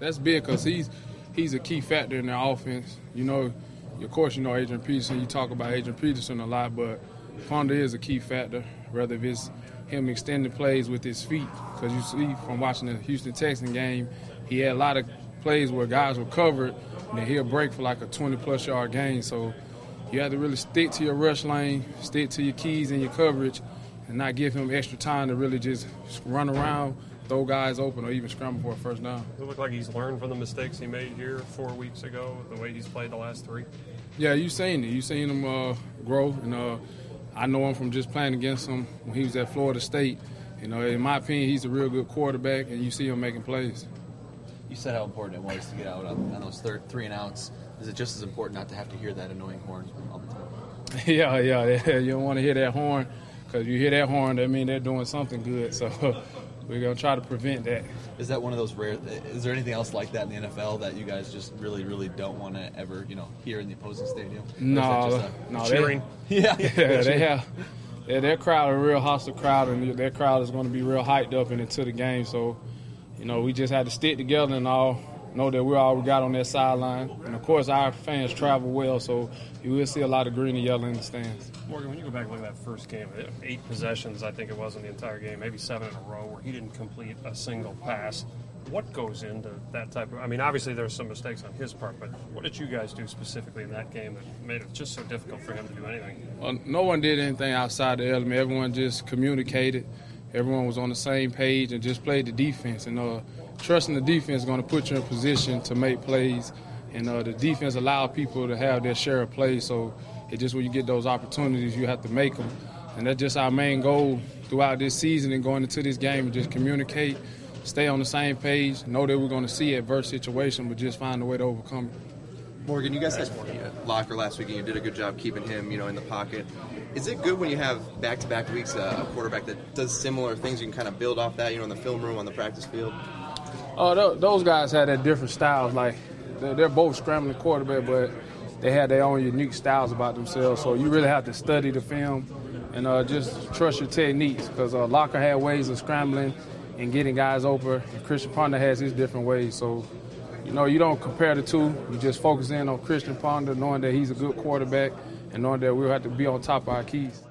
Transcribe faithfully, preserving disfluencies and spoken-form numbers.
that's big because he's he's a key factor in their offense. You know, of course, you know Adrian Peterson. You talk about Adrian Peterson a lot, but Ponder is a key factor, whether if it's him extending plays with his feet. Because you see from watching the Houston Texans game, he had a lot of plays where guys were covered, and then he'll break for like a twenty-plus yard gain. So you have to really stick to your rush lane, stick to your keys and your coverage, and not give him extra time to really just run around, throw guys open, or even scramble for a first down. Does it look like he's learned from the mistakes he made here four weeks ago, the way he's played the last three? Yeah, you've seen it. You've seen him uh, grow, and uh, I know him from just playing against him when he was at Florida State. You know, in my opinion, he's a real good quarterback, and you see him making plays. You said how important it was to get out on, on those third, three and outs. Is it just as important not to have to hear that annoying horn all the time? yeah, yeah, yeah. You don't want to hear that horn, because you hear that horn, that means they're doing something good. So we're going to try to prevent that. Is that one of those rare – is there anything else like that in the N F L that you guys just really, really don't want to ever, you know, hear in the opposing stadium? No, no. Cheering? They, yeah. yeah, they have – yeah, their crowd is a real hostile crowd, and their crowd is going to be real hyped up and into the game. So, you know, we just had to stick together and all know that we're all we got on that sideline. And, of course, our fans travel well, so you will see a lot of green and yellow in the stands. Morgan, when you go back and look at that first game, eight possessions, I think it was in the entire game, maybe seven in a row, where he didn't complete a single pass. What goes into that type of – I mean, obviously there's some mistakes on his part, but what did you guys do specifically in that game that made it just so difficult for him to do anything? Well, no one did anything outside the element. Everyone just communicated. Everyone was on the same page and just played the defense. And uh, trusting the defense is going to put you in position to make plays. And uh, the defense allows people to have their share of plays. So it's just when you get those opportunities, you have to make them. And that's just our main goal throughout this season and going into this game, and just communicate, stay on the same page, know that we're going to see adverse situation, but just find a way to overcome it. Morgan, you guys had Locker last week, and you did a good job keeping him, you know, in the pocket. Is it good when you have back-to-back weeks uh, a quarterback that does similar things? You can kind of build off that, you know, in the film room, on the practice field. Oh, th- those guys had that different styles. Like they're, they're both scrambling quarterback, but they had their own unique styles about themselves. So you really have to study the film and uh, just trust your techniques, because uh, Locker had ways of scrambling and getting guys open, and Christian Ponder has his different ways. So, you know, you don't compare the two. You just focus in on Christian Ponder, knowing that he's a good quarterback and knowing that we'll have to be on top of our keys.